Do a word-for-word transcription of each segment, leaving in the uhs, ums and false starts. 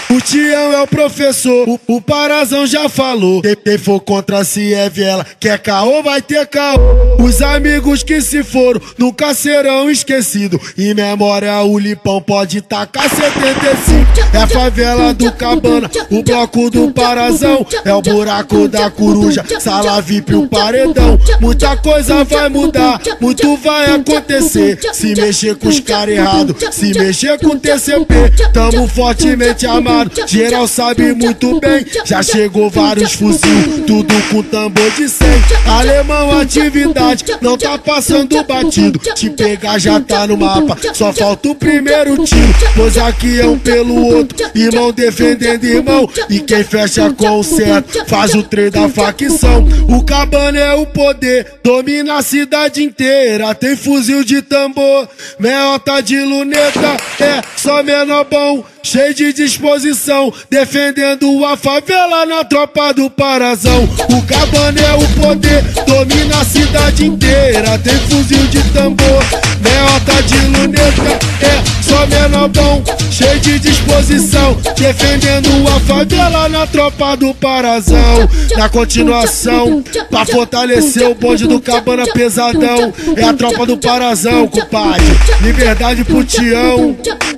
O Tião é o professor, o, o Parazão já falou. Quem, quem for contra se é viela, quer caô vai ter caô. Os amigos que se foram nunca serão esquecidos. Em memória o Lipão pode tacar setenta e cinco. É a favela do Cabana, o bloco do Parazão. É o buraco da coruja, sala V I P, o paredão. Muita coisa vai mudar, muito vai acontecer. Se mexer com os caras errados, se mexer com o T C P, tamo fortemente armado. Geral sabe muito bem, já chegou vários fuzil, tudo com tambor de cem. Alemão atividade, não tá passando batido. Te pegar já tá no mapa, só falta o primeiro tiro. Pois aqui é um pelo outro, irmão defendendo irmão. E quem fecha com o certo, faz o trem da facção. O Cabana é o poder, domina a cidade inteira. Tem fuzil de tambor, meota de luneta, é só menor bom, cheio de disposição, defendendo a favela na tropa do Parazão. O Cabana é o poder, domina a cidade inteira. Tem fuzil de tambor, meota de luneta, é só menor bom, cheio de disposição, defendendo a favela na tropa do Parazão. Na continuação, pra fortalecer o bonde do Cabana pesadão, é a tropa do Parazão, compadre. Liberdade pro Tião.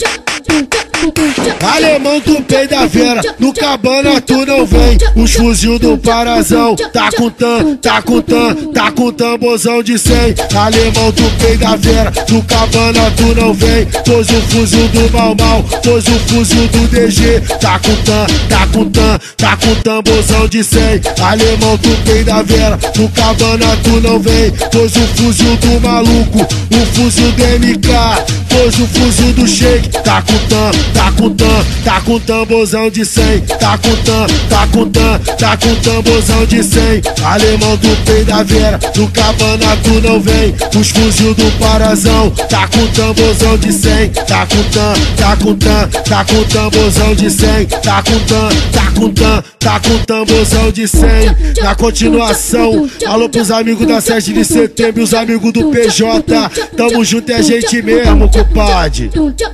Alemão, tu peida Vera, no Cabana tu não vem. Os fuzil do Parazão, tá com tam, tá com tam, tá com tamborzão de cem. Alemão, tu peida Vera, no Cabana tu não vem. Pois o fuzil do Mal Mal, pois o fuzil do D G, tá com tam, tá com tam, tá com tamborzão de cem. Alemão, tu peida Vera, no Cabana tu não vem. Pois o fuzil do maluco, o fuzil do M K, pois o fuzil do Shake, tá com tam, tá com tam, tá com tamborzão de cem. Tá com tam, tá com tam, tá com tamborzão de cem. Alemão, tu peida Vera, no Cabana tu não vem. Os fuzil do Parazão, tá com tamborzão de cem. Tá com tam, tá com tam, tá com tamborzão de cem. Tá com tam, tá com tam, tá com tamborzão de cem. Na continuação, alô pros amigos da sete de setembro, os amigos do P J. Tamo junto, é gente mesmo, compadre.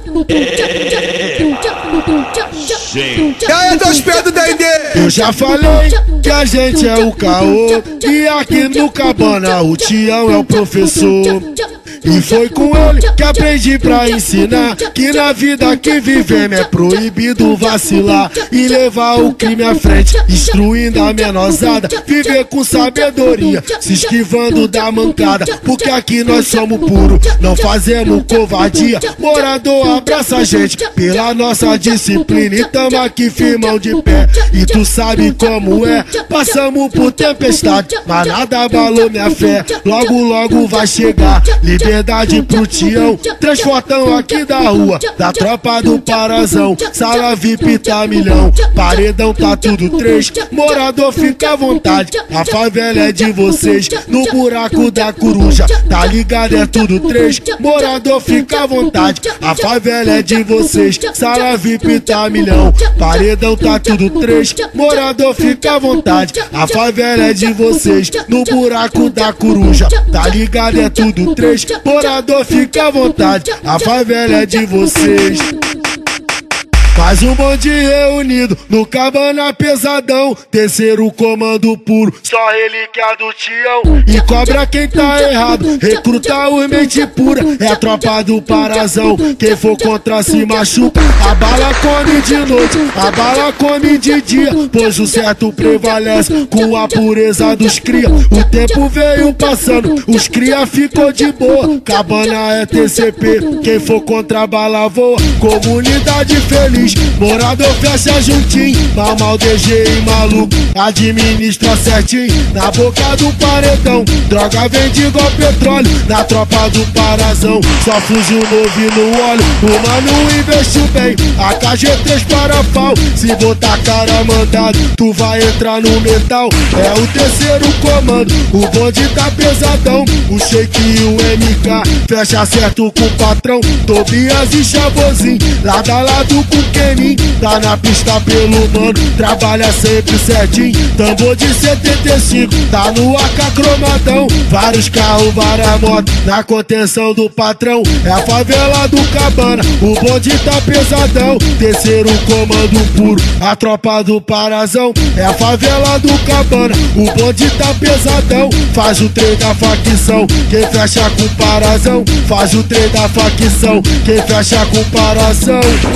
E aí, dois pés do Dendê? Eu já falei que a gente é o caô, e aqui no Cabana o Tião é o professor. E foi com ele que aprendi pra ensinar que na vida que vivemos é proibido vacilar e levar o crime à frente, instruindo a menosada, viver com sabedoria, se esquivando da mancada, porque aqui nós somos puros, não fazemos covardia. Morador abraça a gente pela nossa disciplina e tamo aqui firmão de pé. E tu sabe como é, passamos por tempestade, mas nada abalou minha fé. Logo logo vai chegar liberdade pro Tião, transportão aqui da rua, da tropa do Parazão. Sala V I P tá milhão, paredão tá tudo três. Morador fica à vontade, a favela é de vocês. No buraco da coruja, tá ligado, é tudo três. Morador fica à vontade, a favela é de vocês. Sala V I P tá milhão, paredão tá tudo três. Morador fica à vontade, a favela é de vocês. No buraco da coruja, tá ligado, é tudo três. Morador fica à vontade, a favela é de vocês. Mais um bonde reunido no Cabana pesadão, terceiro comando puro, só relíquia do Tião. E cobra quem tá errado, recruta o mente pura, é a tropa do Parazão. Quem for contra se machuca, a bala come de noite, a bala come de dia, pois o certo prevalece com a pureza dos cria. O tempo veio passando, os cria ficou de boa. Cabana é T C P, quem for contra a bala voa. Comunidade feliz, morador fecha juntinho, Mal Mal, D G e maluco administra certinho. Na boca do paredão, droga vende igual petróleo. Na tropa do Parazão, só fuzil novo e no óleo. O mano investiu bem, a K G três para pau. Se botar cara mandado, tu vai entrar no metal. É o terceiro comando, o bonde tá pesadão. O Shake e o M K fecha certo com o patrão. Tobias e Chavozinho, lado a lado com pequenininho, tá na pista pelo mano, trabalha sempre certinho. Tambor de setenta e cinco, tá no A K cromadão. Vários carros, várias motos, na contenção do patrão. É a favela do Cabana, o bonde tá pesadão. Terceiro comando puro, a tropa do Parazão. É a favela do Cabana, o bonde tá pesadão. Faz o trem da facção, quem fecha com Parazão. Faz o trem da facção, quem fecha com Parazão.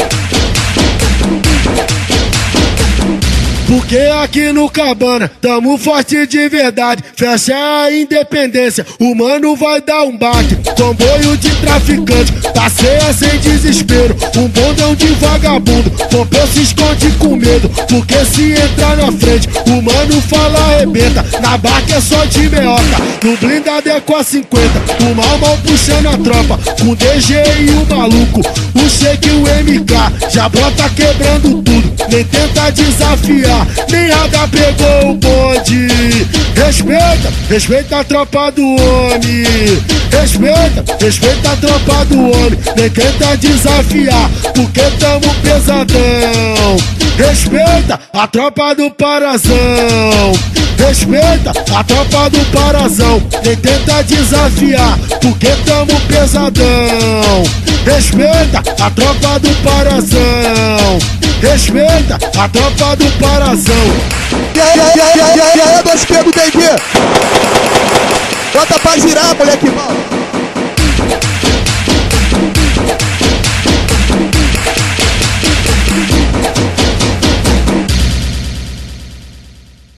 Porque aqui no Cabana tamo forte de verdade. Fecha a independência, o mano vai dar um baque. Comboio de traficante, passeia sem desespero. Um bondão de vagabundo, Pompeu se esconde com medo. Porque se entrar na frente, o mano fala arrebenta. Na barca é só de meiota, no blindado é com a cinquenta. O mal mal puxando a tropa, com o D G e o maluco. O Shake e o M K, já brota quebrando tudo. Nem tenta desafiar, nem nada pegou o bonde. Respeita, respeita a tropa do homem. Respeita, respeita a tropa do homem. Nem tenta desafiar, porque tamo pesadão. Respeita a tropa do Parazão. Respeita a tropa do Parazão. Nem tenta desafiar, porque tamo pesadão. Respeita a tropa do Parazão. Respeita a tropa do Parazão. E aí, e aí, e aí, e aí, dois pegos, D J. Bota pra girar, moleque mal.